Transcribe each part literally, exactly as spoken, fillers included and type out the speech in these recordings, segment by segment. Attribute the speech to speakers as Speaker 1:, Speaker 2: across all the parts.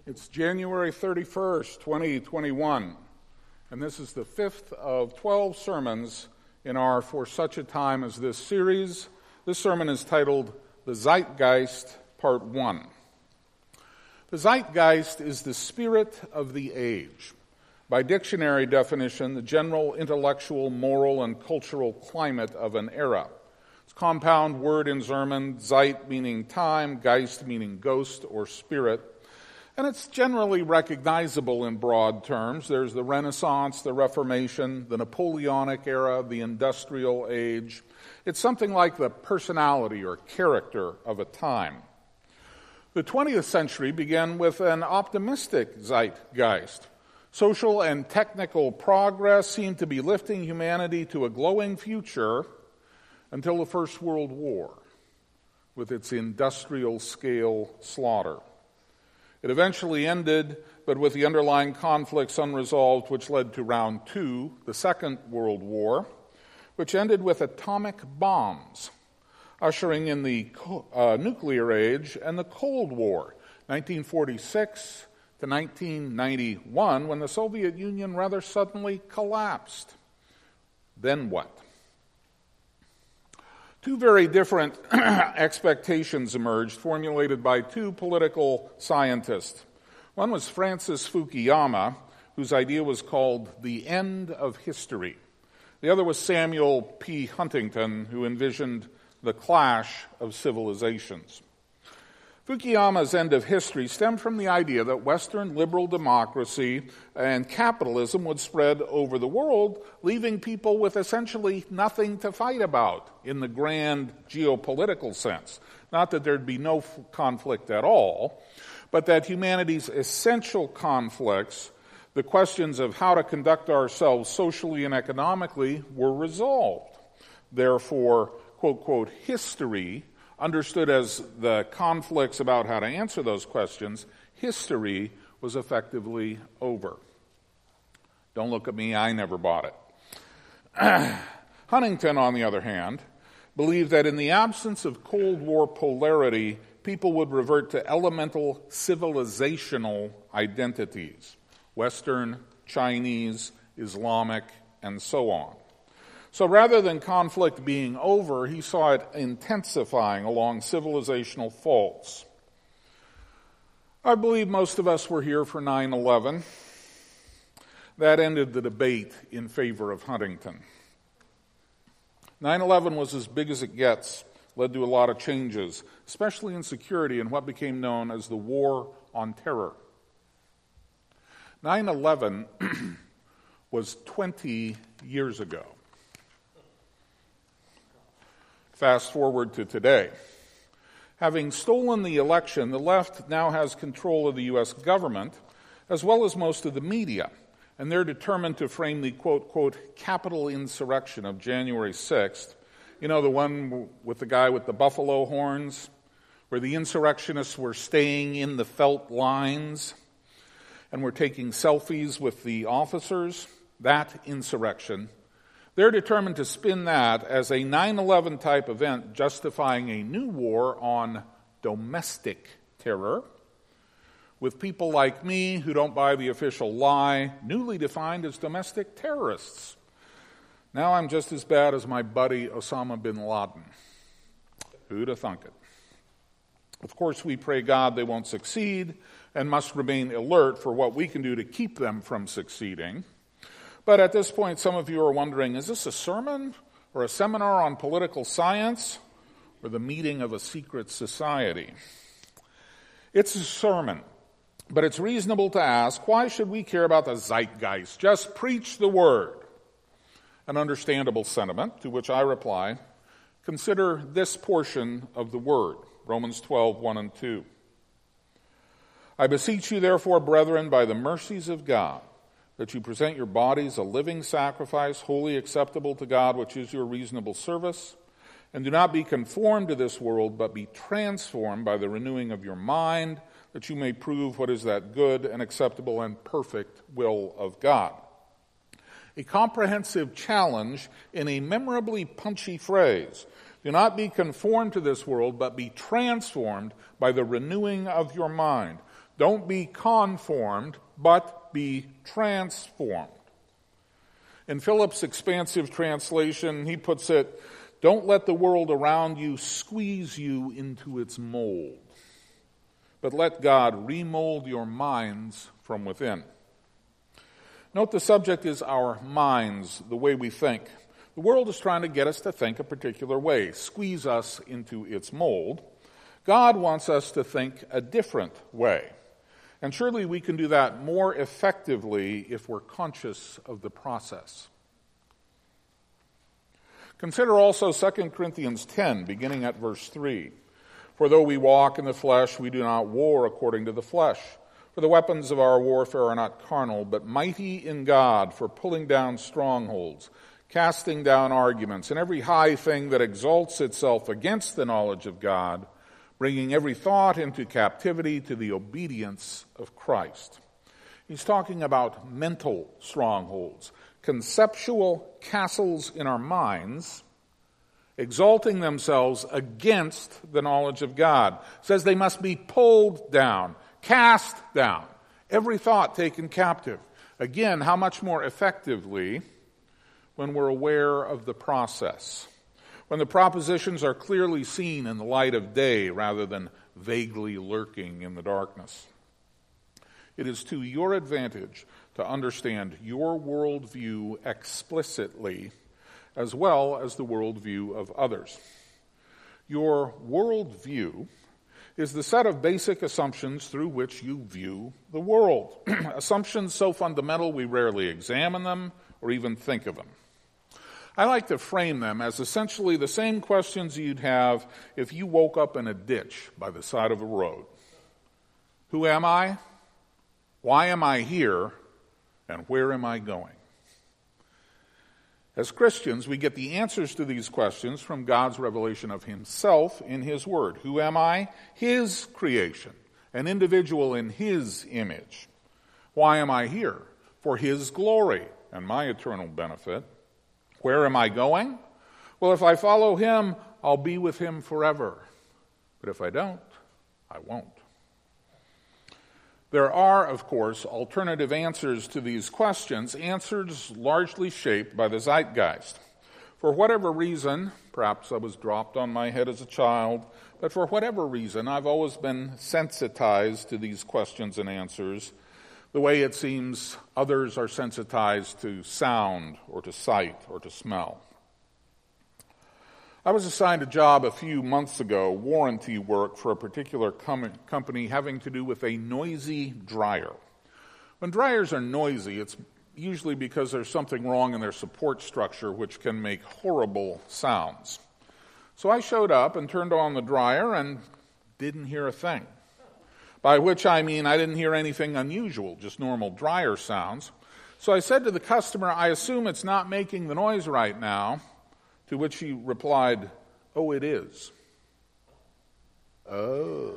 Speaker 1: It's January thirty-first, twenty twenty-one, and this is the fifth of twelve sermons in our For Such a Time as This series. This sermon is titled The Zeitgeist, Part one. The zeitgeist is the spirit of the age. By dictionary definition, the general intellectual, moral, and cultural climate of an era. It's a compound word in German, Zeit meaning time, Geist meaning ghost or spirit. And it's generally recognizable in broad terms. There's the Renaissance, the Reformation, the Napoleonic era, the Industrial Age. It's something like the personality or character of a time. The twentieth century began with an optimistic zeitgeist. Social and technical progress seemed to be lifting humanity to a glowing future until the First World War, with its industrial-scale slaughter. It eventually ended, but with the underlying conflicts unresolved, which led to round two, the Second World War, which ended with atomic bombs, ushering in the uh, nuclear age and the Cold War, nineteen forty-six to nineteen ninety-one, when the Soviet Union rather suddenly collapsed. Then what? Two very different expectations emerged, formulated by two political scientists. One was Francis Fukuyama, whose idea was called the end of history. The other was Samuel P. Huntington, who envisioned the clash of civilizations. Fukuyama's end of history stemmed from the idea that Western liberal democracy and capitalism would spread over the world, leaving people with essentially nothing to fight about in the grand geopolitical sense. Not that there'd be no f- conflict at all, but that humanity's essential conflicts, the questions of how to conduct ourselves socially and economically, were resolved. Therefore, quote, quote, history, understood as the conflicts about how to answer those questions, history was effectively over. Don't look at me, I never bought it. Huntington, on the other hand, believed that in the absence of Cold War polarity, people would revert to elemental civilizational identities, Western, Chinese, Islamic, and so on. So rather than conflict being over, he saw it intensifying along civilizational faults. I believe most of us were here for nine eleven. That ended the debate in favor of Huntington. nine eleven was as big as it gets, led to a lot of changes, especially in security and what became known as the War on Terror. nine eleven was twenty years ago. Fast forward to today. Having stolen the election, the left now has control of the U S government, as well as most of the media, and they're determined to frame the, quote, quote, Capitol insurrection of January sixth, you know, the one with the guy with the buffalo horns, where the insurrectionists were staying in the felt lines and were taking selfies with the officers, that insurrection. They're determined to spin that as a nine eleven type event, justifying a new war on domestic terror, with people like me who don't buy the official lie, newly defined as domestic terrorists. Now I'm just as bad as my buddy Osama bin Laden. Who'd have thunk it? Of course, we pray God they won't succeed and must remain alert for what we can do to keep them from succeeding. But at this point, some of you are wondering, is this a sermon or a seminar on political science or the meeting of a secret society? It's a sermon, but it's reasonable to ask, why should we care about the zeitgeist? Just preach the word. An understandable sentiment, to which I reply, consider this portion of the word, Romans twelve, one and two. I beseech you, therefore, brethren, by the mercies of God, that you present your bodies a living sacrifice, wholly acceptable to God, which is your reasonable service. And do not be conformed to this world, but be transformed by the renewing of your mind, that you may prove what is that good and acceptable and perfect will of God. A comprehensive challenge in a memorably punchy phrase. Do not be conformed to this world, but be transformed by the renewing of your mind. Don't be conformed, but be transformed. In Phillips' expansive translation, he puts it, don't let the world around you squeeze you into its mold, but let God remold your minds from within. Note the subject is our minds, the way we think. The world is trying to get us to think a particular way, squeeze us into its mold. God wants us to think a different way. And surely we can do that more effectively if we're conscious of the process. Consider also Second Corinthians ten, beginning at verse three. For though we walk in the flesh, we do not war according to the flesh. For the weapons of our warfare are not carnal, but mighty in God for pulling down strongholds, casting down arguments, and every high thing that exalts itself against the knowledge of God, bringing every thought into captivity to the obedience of Christ. He's talking about mental strongholds, conceptual castles in our minds, exalting themselves against the knowledge of God. It says they must be pulled down, cast down, every thought taken captive. Again, how much more effectively when we're aware of the process, when the propositions are clearly seen in the light of day rather than vaguely lurking in the darkness. It is to your advantage to understand your worldview explicitly as well as the worldview of others. Your worldview is the set of basic assumptions through which you view the world. Assumptions so fundamental we rarely examine them or even think of them. I like to frame them as essentially the same questions you'd have if you woke up in a ditch by the side of a road. Who am I? Why am I here? And where am I going? As Christians, we get the answers to these questions from God's revelation of himself in his word. Who am I? His creation, an individual in his image. Why am I here? For his glory and my eternal benefit. Where am I going? Well, if I follow him, I'll be with him forever. But if I don't, I won't. There are, of course, alternative answers to these questions, answers largely shaped by the zeitgeist. For whatever reason, perhaps I was dropped on my head as a child, but for whatever reason, I've always been sensitized to these questions and answers, the way it seems others are sensitized to sound or to sight or to smell. I was assigned a job a few months ago, warranty work for a particular com- company having to do with a noisy dryer. When dryers are noisy, it's usually because there's something wrong in their support structure which can make horrible sounds. So I showed up and turned on the dryer and didn't hear a thing. By which I mean I didn't hear anything unusual, just normal dryer sounds. So I said to the customer, I assume it's not making the noise right now. To which he replied, oh, it is. Oh.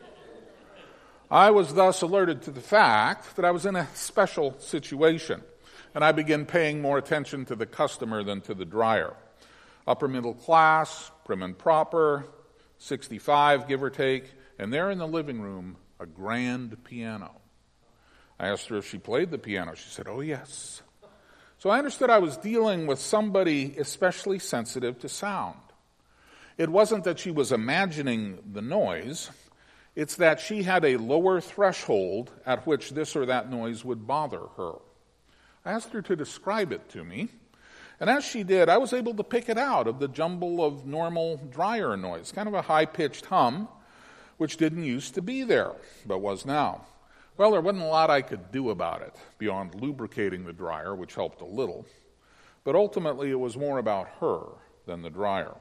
Speaker 1: I was thus alerted to the fact that I was in a special situation, and I began paying more attention to the customer than to the dryer. Upper middle class, prim and proper, sixty-five, give or take, and there in the living room, a grand piano. I asked her if she played the piano. She said, oh, yes. So I understood I was dealing with somebody especially sensitive to sound. It wasn't that she was imagining the noise. It's that she had a lower threshold at which this or that noise would bother her. I asked her to describe it to me. And as she did, I was able to pick it out of the jumble of normal dryer noise, kind of a high-pitched hum, which didn't used to be there, but was now. Well, there wasn't a lot I could do about it beyond lubricating the dryer, which helped a little. But ultimately, it was more about her than the dryer.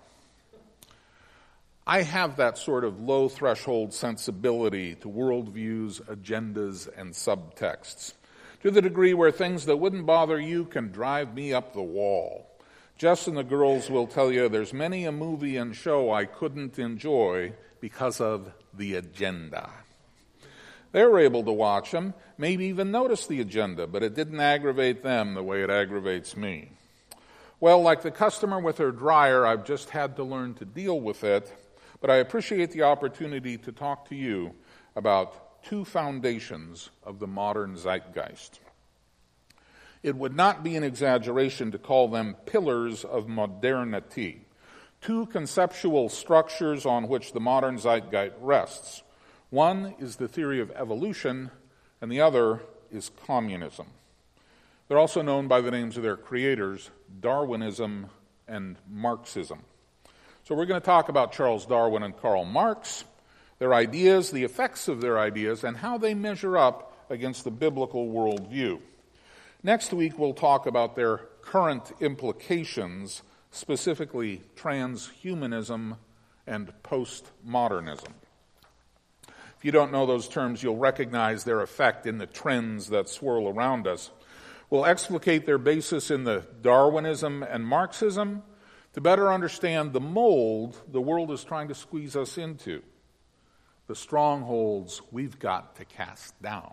Speaker 1: I have that sort of low-threshold sensibility to worldviews, agendas, and subtexts, to the degree where things that wouldn't bother you can drive me up the wall. Jess and the girls will tell you there's many a movie and show I couldn't enjoy because of the agenda. They were able to watch them, maybe even notice the agenda, but it didn't aggravate them the way it aggravates me. Well, like the customer with her dryer, I've just had to learn to deal with it, but I appreciate the opportunity to talk to you about two foundations of the modern zeitgeist. It would not be an exaggeration to call them pillars of modernity, two conceptual structures on which the modern zeitgeist rests. One is the theory of evolution, and the other is communism. They're also known by the names of their creators, Darwinism and Marxism. So we're going to talk about Charles Darwin and Karl Marx, their ideas, the effects of their ideas, and how they measure up against the biblical worldview. Next week, we'll talk about their current implications, specifically transhumanism and postmodernism. If you don't know those terms, you'll recognize their effect in the trends that swirl around us. We'll explicate their basis in the Darwinism and Marxism to better understand the mold the world is trying to squeeze us into, the strongholds we've got to cast down.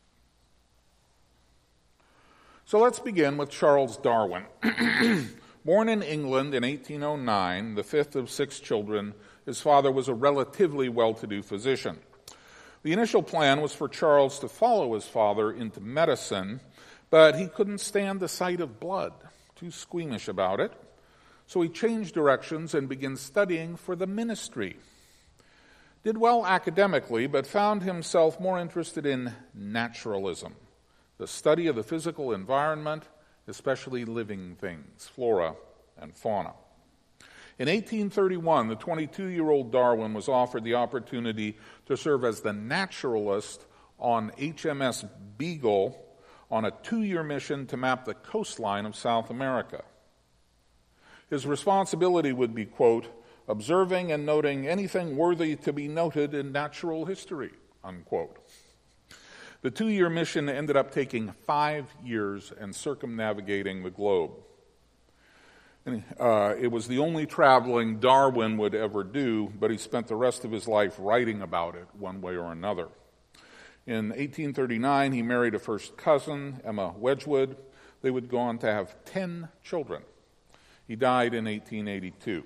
Speaker 1: So let's begin with Charles Darwin. Born in England in eighteen oh nine, the fifth of six children, his father was a relatively well-to-do physician. The initial plan was for Charles to follow his father into medicine, but he couldn't stand the sight of blood, too squeamish about it. So he changed directions and began studying for the ministry. Did well academically, but found himself more interested in naturalism, the study of the physical environment, especially living things, flora and fauna. In eighteen thirty-one, the twenty-two-year-old Darwin was offered the opportunity to serve as the naturalist on H M S Beagle on a two-year mission to map the coastline of South America. His responsibility would be, quote, observing and noting anything worthy to be noted in natural history, unquote. The two-year mission ended up taking five years and circumnavigating the globe. And, uh, it was the only traveling Darwin would ever do, but he spent the rest of his life writing about it one way or another. In eighteen thirty-nine, he married a first cousin, Emma Wedgwood. They would go on to have ten children. He died in eighteen eighty-two.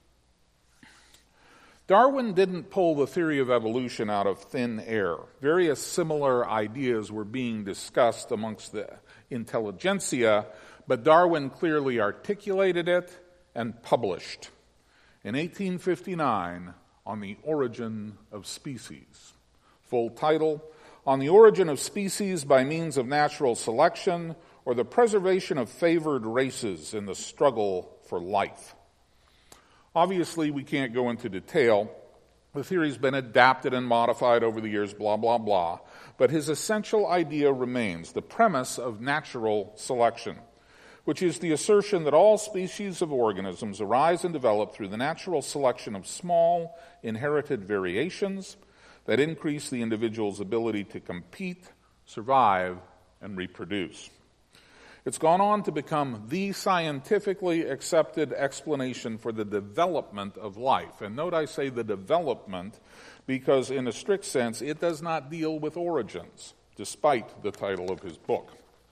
Speaker 1: Darwin didn't pull the theory of evolution out of thin air. Various similar ideas were being discussed amongst the intelligentsia, but Darwin clearly articulated it and published in eighteen fifty-nine on the Origin of Species. Full title, On the Origin of Species by Means of Natural Selection or the Preservation of Favored Races in the Struggle for Life. Obviously, we can't go into detail. The theory's been adapted and modified over the years, blah, blah, blah. But his essential idea remains the premise of natural selection, which is the assertion that all species of organisms arise and develop through the natural selection of small, inherited variations that increase the individual's ability to compete, survive, and reproduce. It's gone on to become the scientifically accepted explanation for the development of life. And note I say the development because in a strict sense it does not deal with origins, despite the title of his book.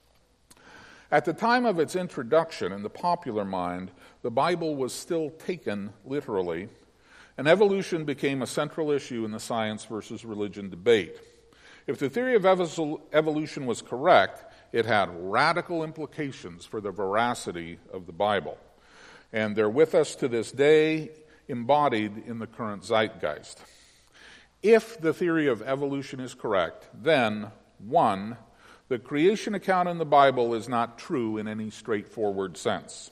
Speaker 1: At the time of its introduction in the popular mind, the Bible was still taken literally, and evolution became a central issue in the science versus religion debate. If the theory of evolution was correct, it had radical implications for the veracity of the Bible. And they're with us to this day, embodied in the current zeitgeist. If the theory of evolution is correct, then, one, the creation account in the Bible is not true in any straightforward sense.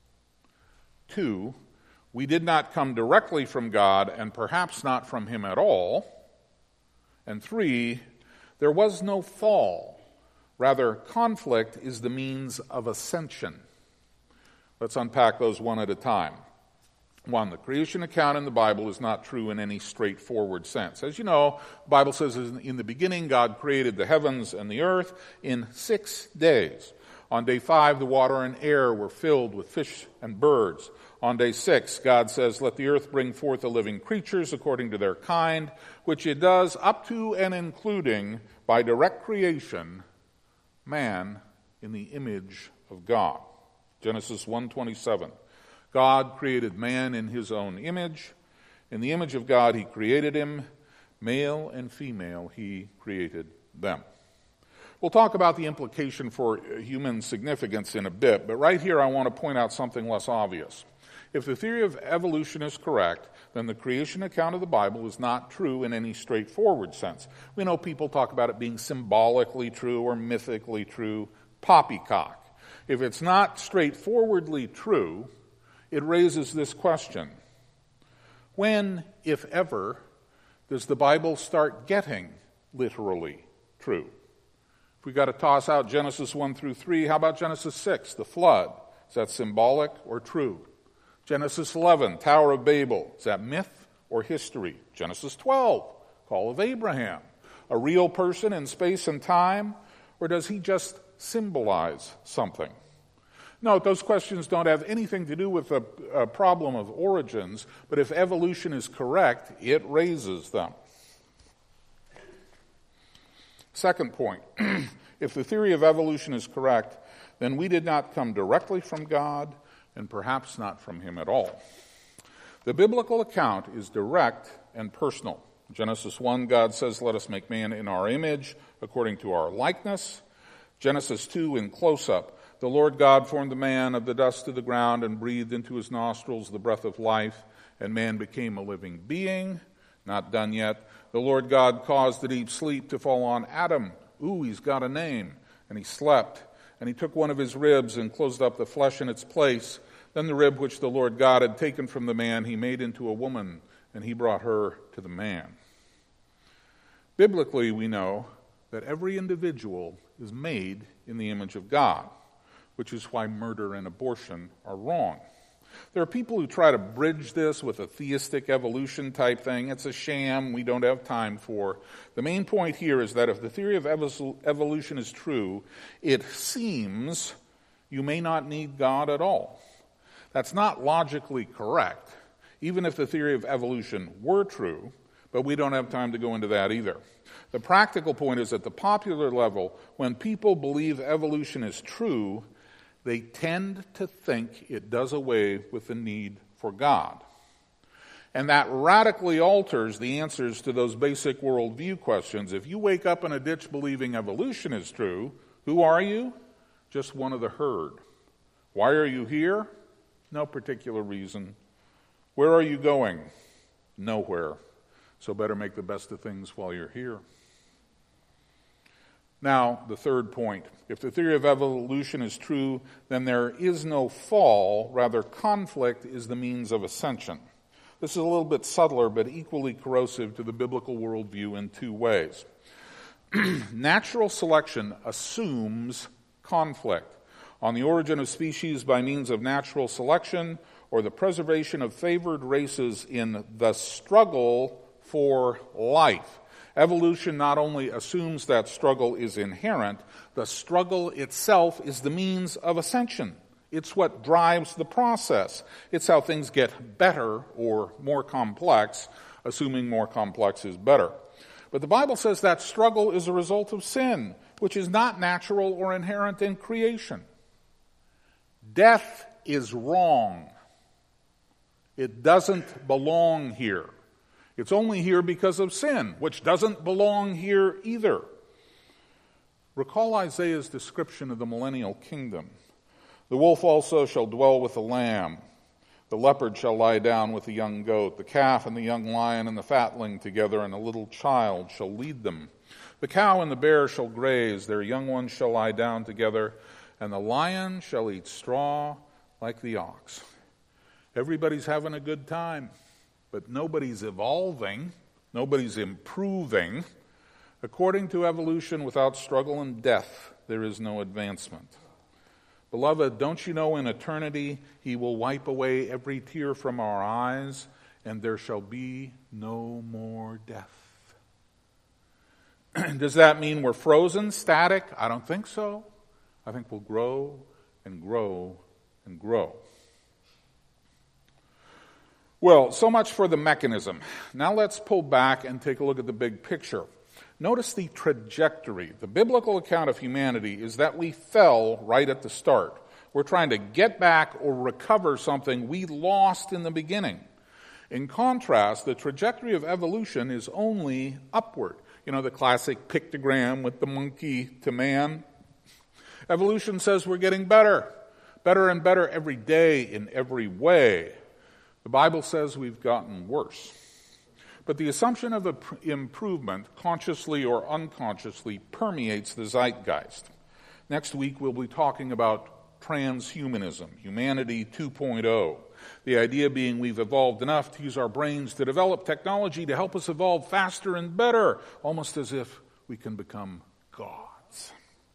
Speaker 1: Two, we did not come directly from God and perhaps not from Him at all. And three, there was no fall. Rather, conflict is the means of ascension. Let's unpack those one at a time. One, the creation account in the Bible is not true in any straightforward sense. As you know, the Bible says in the beginning God created the heavens and the earth in six days. On day five, the water and air were filled with fish and birds. On day six, God says, let the earth bring forth the living creatures according to their kind, which it does up to and including, by direct creation, man in the image of God. Genesis one twenty-seven. God created man in his own image. In the image of God he created him. Male and female, he created them. We'll talk about the implication for human significance in a bit, but right here I want to point out something less obvious. If the theory of evolution is correct, then the creation account of the Bible is not true in any straightforward sense. We know people talk about it being symbolically true or mythically true, poppycock. If it's not straightforwardly true, it raises this question. When, if ever, does the Bible start getting literally true? If we got to toss out Genesis one through three, how about Genesis six, the flood? Is that symbolic or true? Genesis eleven, Tower of Babel. Is that myth or history? Genesis twelve, call of Abraham. A real person in space and time? Or does he just symbolize something? Note, those questions don't have anything to do with the uh, problem of origins, but if evolution is correct, it raises them. Second point, if the theory of evolution is correct, then we did not come directly from God, and perhaps not from him at all. The biblical account is direct and personal. Genesis one, God says, let us make man in our image, according to our likeness. Genesis two, in close-up, the Lord God formed the man of the dust of the ground and breathed into his nostrils the breath of life, and man became a living being. Not done yet. The Lord God caused the deep sleep to fall on Adam. Ooh, he's got a name. And he slept. And he took one of his ribs and closed up the flesh in its place. Then the rib which the Lord God had taken from the man, he made into a woman, and he brought her to the man. Biblically, we know that every individual is made in the image of God, which is why murder and abortion are wrong. There are people who try to bridge this with a theistic evolution type thing. It's a sham we don't have time for. The main point here is that if the theory of evolution is true, it seems you may not need God at all. That's not logically correct, even if the theory of evolution were true, but we don't have time to go into that either. The practical point is at the popular level, when people believe evolution is true, they tend to think it does away with the need for God. And that radically alters the answers to those basic worldview questions. If you wake up in a ditch believing evolution is true, who are you? Just one of the herd. Why are you here? No particular reason. Where are you going? Nowhere. So better make the best of things while you're here. Now, the third point. If the theory of evolution is true, then there is no fall, rather conflict is the means of ascension. This is a little bit subtler, but equally corrosive to the biblical worldview in two ways. Natural selection assumes conflict. On the origin of species by means of natural selection, or the preservation of favored races in the struggle for life. Evolution not only assumes that struggle is inherent, the struggle itself is the means of ascension. It's what drives the process. It's how things get better or more complex, assuming more complex is better. But the Bible says that struggle is a result of sin, which is not natural or inherent in creation. Death is wrong. It doesn't belong here. It's only here because of sin, which doesn't belong here either. Recall Isaiah's description of the millennial kingdom. The wolf also shall dwell with the lamb. The leopard shall lie down with the young goat. The calf and the young lion and the fatling together, and a little child shall lead them. The cow and the bear shall graze. Their young ones shall lie down together, and the lion shall eat straw like the ox. Everybody's having a good time. But nobody's evolving, nobody's improving. According to evolution, without struggle and death, there is no advancement. Beloved, don't you know in eternity he will wipe away every tear from our eyes, and there shall be no more death. Does that mean we're frozen, static? I don't think so. I think we'll grow and grow and grow. Well, so much for the mechanism. Now let's pull back and take a look at the big picture. Notice the trajectory. The biblical account of humanity is that we fell right at the start. We're trying to get back or recover something we lost in the beginning. In contrast, the trajectory of evolution is only upward. You know, the classic pictogram with the monkey to man. Evolution says we're getting better, better and better every day in every way. The Bible says we've gotten worse. But the assumption of improvement, consciously or unconsciously, permeates the zeitgeist. Next week we'll be talking about transhumanism, humanity two point oh. The idea being we've evolved enough to use our brains to develop technology to help us evolve faster and better, almost as if we can become gods.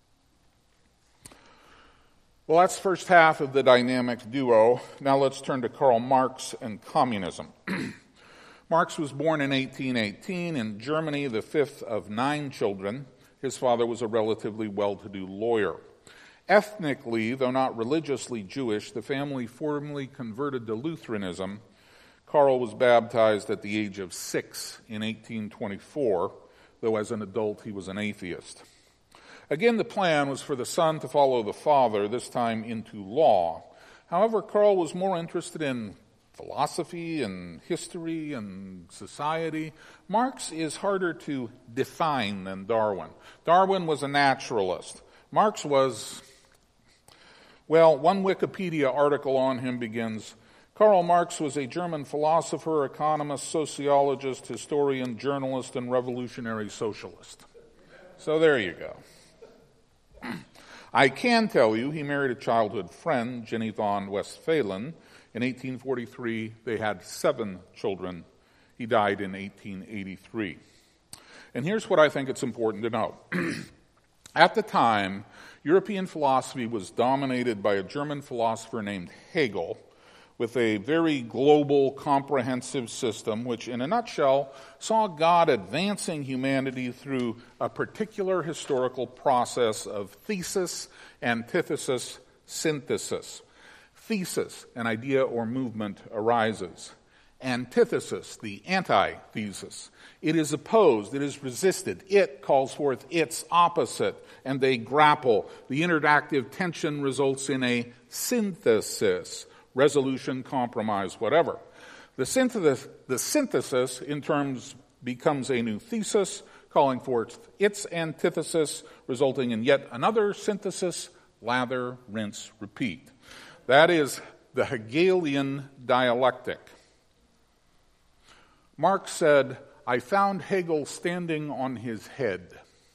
Speaker 1: Well, that's the first half of the dynamic duo. Now let's turn to Karl Marx and communism. Marx was born in eighteen eighteen in Germany, the fifth of nine children. His father was a relatively well-to-do lawyer. Ethnically, though not religiously Jewish, the family formally converted to Lutheranism. Karl was baptized at the age of six in eighteen twenty-four, though as an adult he was an atheist. Again, the plan was for the son to follow the father, this time into law. However, Karl was more interested in philosophy and history and society. Marx is harder to define than Darwin. Darwin was a naturalist. Marx was, well, one Wikipedia article on him begins, Karl Marx was a German philosopher, economist, sociologist, historian, journalist, and revolutionary socialist. So there you go. I can tell you he married a childhood friend, Jenny von Westphalen. In eighteen forty-three, they had seven children. He died in eighteen eighty-three. And here's what I think it's important to know. At the time, European philosophy was dominated by a German philosopher named Hegel, with a very global, comprehensive system, which in a nutshell saw God advancing humanity through a particular historical process of thesis, antithesis, synthesis. Thesis, an idea or movement, arises. Antithesis, the antithesis. It is opposed, it is resisted. It calls forth its opposite, and they grapple. The interactive tension results in a synthesis, resolution, compromise, whatever. The synthesis, the synthesis in terms becomes a new thesis, calling forth its antithesis, resulting in yet another synthesis, lather, rinse, repeat. That is the Hegelian dialectic. Marx said, I found Hegel standing on his head,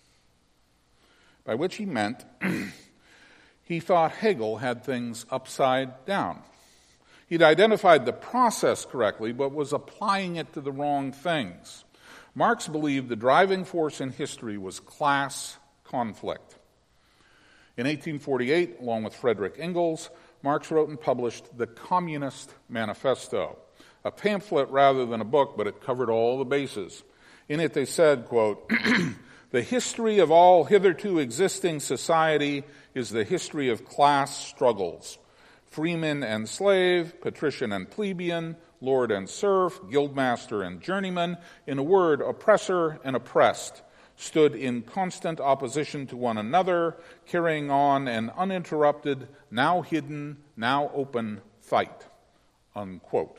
Speaker 1: by which he meant he thought Hegel had things upside down. He'd identified the process correctly, but was applying it to the wrong things. Marx believed the driving force in history was class conflict. In eighteen forty-eight, along with Friedrich Engels, Marx wrote and published the Communist Manifesto, a pamphlet rather than a book, but it covered all the bases. In it they said, quote, the history of all hitherto existing society is the history of class struggles. Freeman and slave, patrician and plebeian, lord and serf, guildmaster and journeyman, in a word, oppressor and oppressed, stood in constant opposition to one another, carrying on an uninterrupted, now hidden, now open fight, unquote.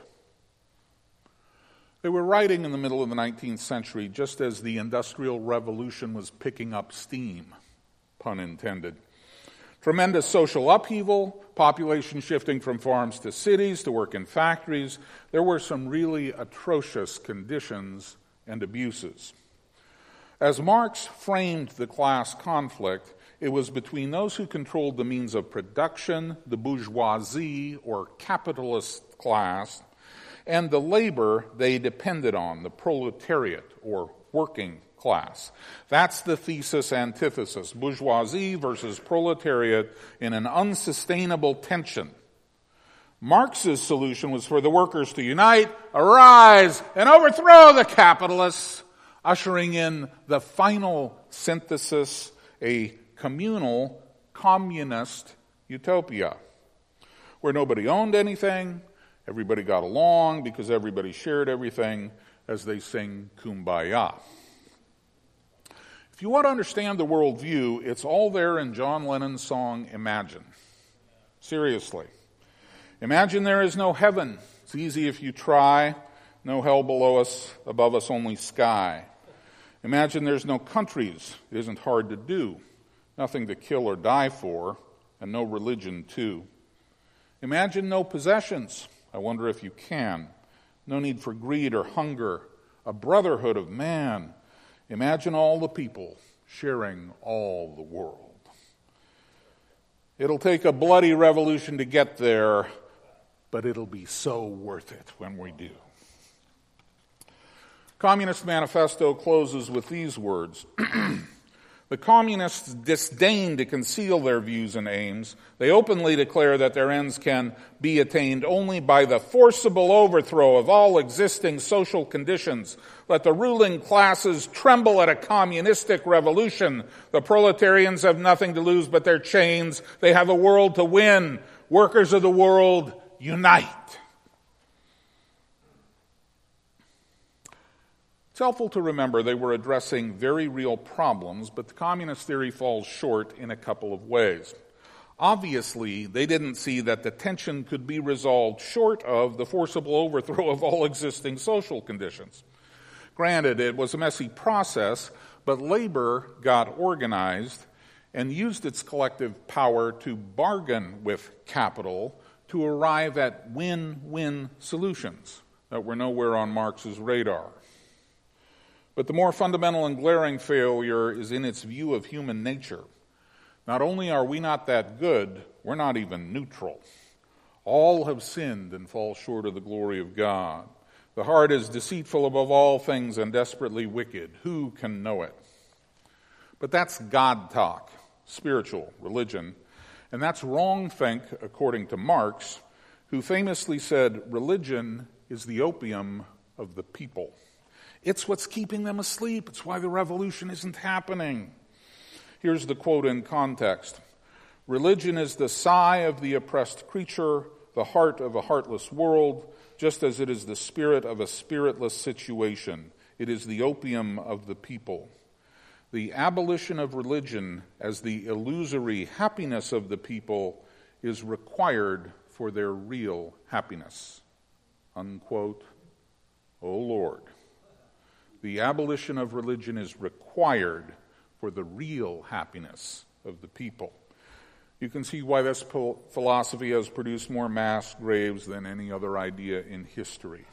Speaker 1: They were writing in the middle of the nineteenth century, just as the Industrial Revolution was picking up steam, pun intended. Tremendous social upheaval, population shifting from farms to cities to work in factories. There were some really atrocious conditions and abuses. As Marx framed the class conflict, it was between those who controlled the means of production, the bourgeoisie or capitalist class, and the labor they depended on, the proletariat or working class. That's the thesis antithesis, bourgeoisie versus proletariat in an unsustainable tension. Marx's solution was for the workers to unite, arise, and overthrow the capitalists, ushering in the final synthesis, a communal, communist utopia, where nobody owned anything, everybody got along because everybody shared everything, as they sing Kumbaya. If you want to understand the worldview, it's all there in John Lennon's song, Imagine. Seriously. Imagine there is no heaven. It's easy if you try. No hell below us, above us only sky. Imagine there's no countries. It isn't hard to do. Nothing to kill or die for, and no religion too. Imagine no possessions. I wonder if you can. No need for greed or hunger. A brotherhood of man. Imagine all the people sharing all the world. It'll take a bloody revolution to get there, but it'll be so worth it when we do. Communist Manifesto closes with these words. The communists disdain to conceal their views and aims. They openly declare that their ends can be attained only by the forcible overthrow of all existing social conditions. Let the ruling classes tremble at a communistic revolution. The proletarians have nothing to lose but their chains. They have a world to win. Workers of the world, unite. It's helpful to remember they were addressing very real problems, but the communist theory falls short in a couple of ways. Obviously, they didn't see that the tension could be resolved short of the forcible overthrow of all existing social conditions. Granted, it was a messy process, but labor got organized and used its collective power to bargain with capital to arrive at win-win solutions that were nowhere on Marx's radar. But the more fundamental and glaring failure is in its view of human nature. Not only are we not that good, we're not even neutral. All have sinned and fall short of the glory of God. The heart is deceitful above all things and desperately wicked. Who can know it? But that's God talk, spiritual religion. And that's wrong think, according to Marx, who famously said, religion is the opium of the people. It's what's keeping them asleep. It's why the revolution isn't happening. Here's the quote in context. Religion is the sigh of the oppressed creature, the heart of a heartless world, just as it is the spirit of a spiritless situation. It is the opium of the people. The abolition of religion as the illusory happiness of the people is required for their real happiness. Unquote. O Lord. The abolition of religion is required for the real happiness of the people. You can see why this philosophy has produced more mass graves than any other idea in history.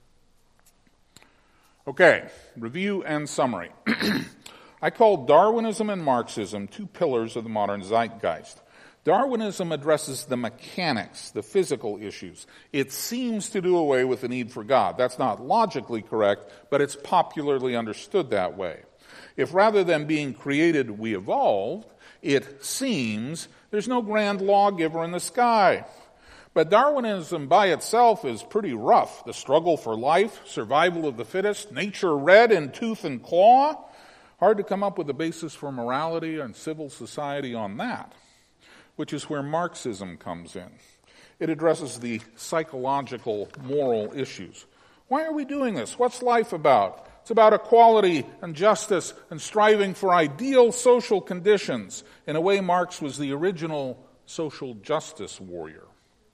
Speaker 1: Okay, review and summary. I call Darwinism and Marxism two pillars of the modern zeitgeist. Darwinism addresses the mechanics, the physical issues. It seems to do away with the need for God. That's not logically correct, but it's popularly understood that way. If rather than being created we evolved, it seems there's no grand lawgiver in the sky. But Darwinism by itself is pretty rough. The struggle for life, survival of the fittest, nature red in tooth and claw. Hard to come up with a basis for morality and civil society on that, which is where Marxism comes in. It addresses the psychological, moral issues. Why are we doing this? What's life about? It's about equality and justice and striving for ideal social conditions. In a way, Marx was the original social justice warrior.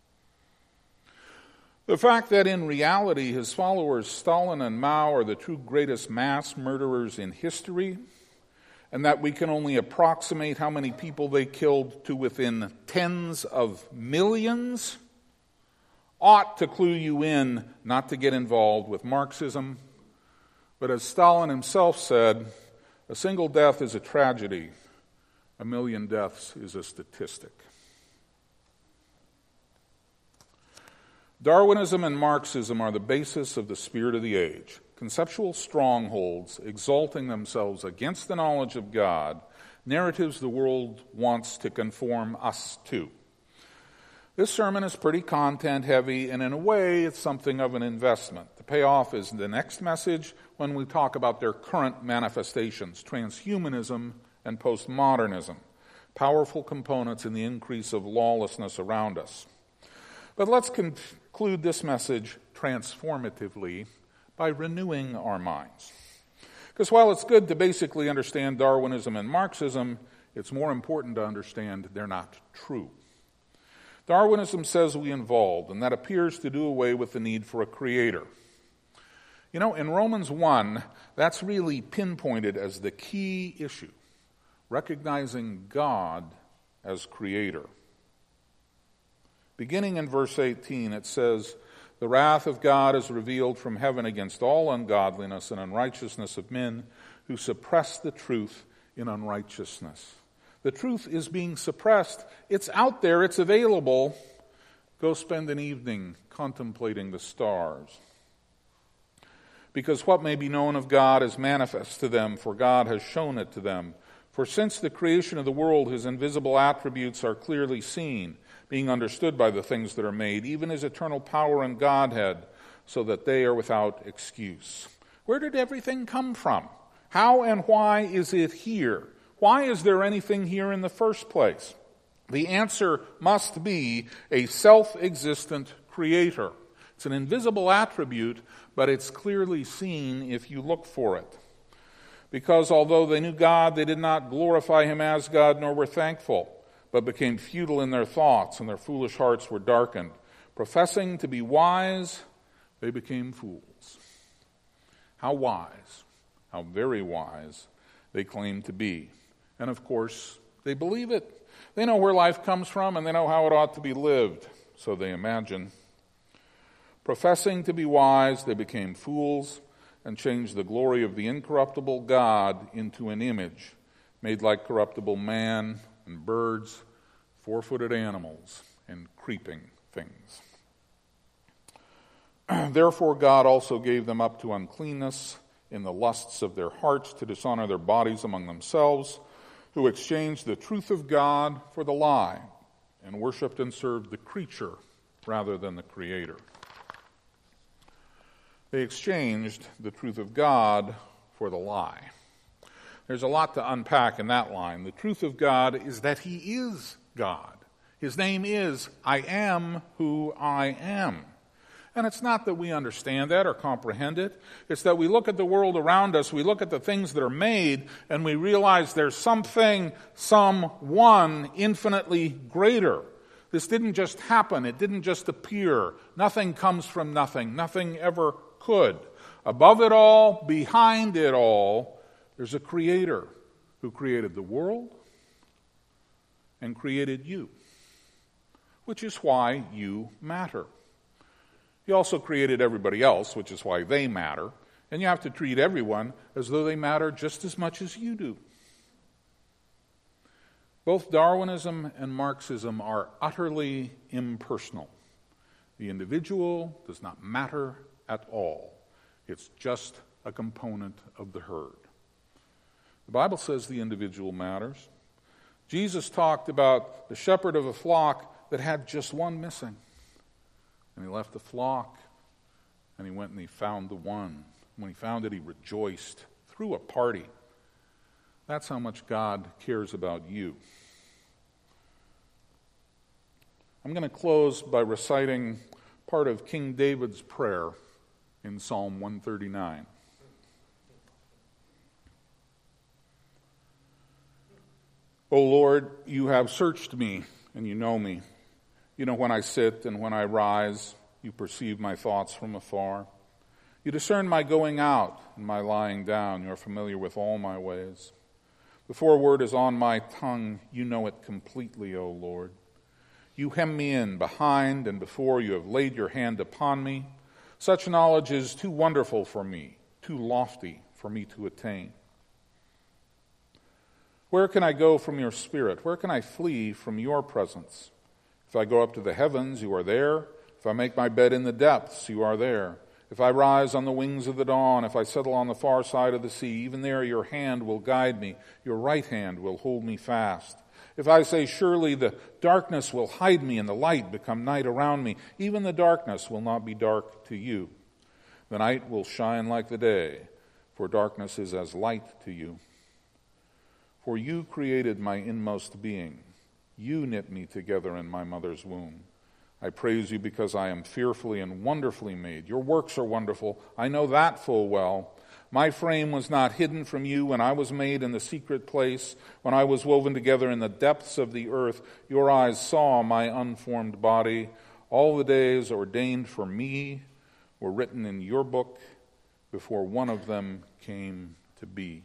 Speaker 1: The fact that in reality his followers, Stalin and Mao, are the two greatest mass murderers in history, and that we can only approximate how many people they killed to within tens of millions, ought to clue you in not to get involved with Marxism. But as Stalin himself said, a single death is a tragedy, a million deaths is a statistic. Darwinism and Marxism are the basis of the spirit of the age. Conceptual strongholds exalting themselves against the knowledge of God, narratives the world wants to conform us to. This sermon is pretty content-heavy, and in a way, it's something of an investment. The payoff is the next message when we talk about their current manifestations, transhumanism and postmodernism, powerful components in the increase of lawlessness around us. But let's conclude this message transformatively by renewing our minds. Because while it's good to basically understand Darwinism and Marxism, it's more important to understand they're not true. Darwinism says we evolved, and that appears to do away with the need for a creator. You know, in Romans one, that's really pinpointed as the key issue, recognizing God as creator. Beginning in verse eighteen, it says, "The wrath of God is revealed from heaven against all ungodliness and unrighteousness of men who suppress the truth in unrighteousness." The truth is being suppressed. It's out there. It's available. Go spend an evening contemplating the stars. Because what may be known of God is manifest to them, for God has shown it to them. For since the creation of the world, his invisible attributes are clearly seen, being understood by the things that are made, even his eternal power and Godhead, so that they are without excuse. Where did everything come from? How and why is it here? Why is there anything here in the first place? The answer must be a self-existent creator. It's an invisible attribute, but it's clearly seen if you look for it. Because although they knew God, they did not glorify him as God, nor were thankful, but became futile in their thoughts, and their foolish hearts were darkened. Professing to be wise, they became fools. How wise, how very wise they claim to be. And of course, they believe it. They know where life comes from, and they know how it ought to be lived, so they imagine. Professing to be wise, they became fools and changed the glory of the incorruptible God into an image made like corruptible man and birds, four-footed animals, and creeping things. Therefore God also gave them up to uncleanness in the lusts of their hearts, to dishonor their bodies among themselves, who exchanged the truth of God for the lie, and worshipped and served the creature rather than the Creator. They exchanged the truth of God for the lie. There's a lot to unpack in that line. The truth of God is that he is God. His name is, I am who I am. And it's not that we understand that or comprehend it. It's that we look at the world around us, we look at the things that are made, and we realize there's something, someone infinitely greater. This didn't just happen. It didn't just appear. Nothing comes from nothing. Nothing ever could. Above it all, behind it all, there's a creator who created the world and created you, which is why you matter. He also created everybody else, which is why they matter, and you have to treat everyone as though they matter just as much as you do. Both Darwinism and Marxism are utterly impersonal. The individual does not matter at all. It's just a component of the herd. The Bible says the individual matters. Jesus talked about the shepherd of a flock that had just one missing. And he left the flock, and he went and he found the one. When he found it, he rejoiced, threw a party. That's how much God cares about you. I'm going to close by reciting part of King David's prayer in Psalm one thirty-nine. O Lord, you have searched me, and you know me. You know when I sit and when I rise, you perceive my thoughts from afar. You discern my going out and my lying down. You are familiar with all my ways. Before a word is on my tongue, you know it completely, O Lord. You hem me in behind and before. You have laid your hand upon me. Such knowledge is too wonderful for me, too lofty for me to attain. Where can I go from your spirit? Where can I flee from your presence? If I go up to the heavens, you are there. If I make my bed in the depths, you are there. If I rise on the wings of the dawn, if I settle on the far side of the sea, even there your hand will guide me. Your right hand will hold me fast. If I say, surely the darkness will hide me and the light become night around me, even the darkness will not be dark to you. The night will shine like the day, for darkness is as light to you. For you created my inmost being. You knit me together in my mother's womb. I praise you because I am fearfully and wonderfully made. Your works are wonderful. I know that full well. My frame was not hidden from you when I was made in the secret place, when I was woven together in the depths of the earth. Your eyes saw my unformed body. All the days ordained for me were written in your book before one of them came to be.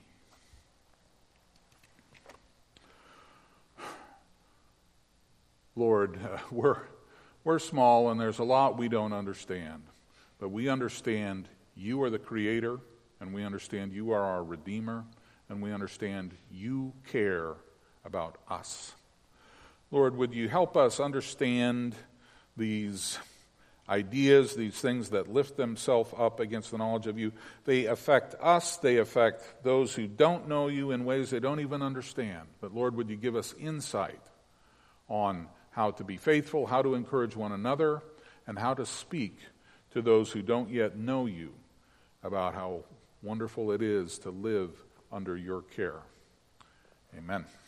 Speaker 1: Lord, uh, we're, we're small and there's a lot we don't understand, but we understand you are the Creator, and we understand you are our Redeemer, and we understand you care about us. Lord, would you help us understand these ideas, these things that lift themselves up against the knowledge of you? They affect us, they affect those who don't know you in ways they don't even understand. But Lord, would you give us insight on how to be faithful, how to encourage one another, and how to speak to those who don't yet know you about how wonderful it is to live under your care. Amen.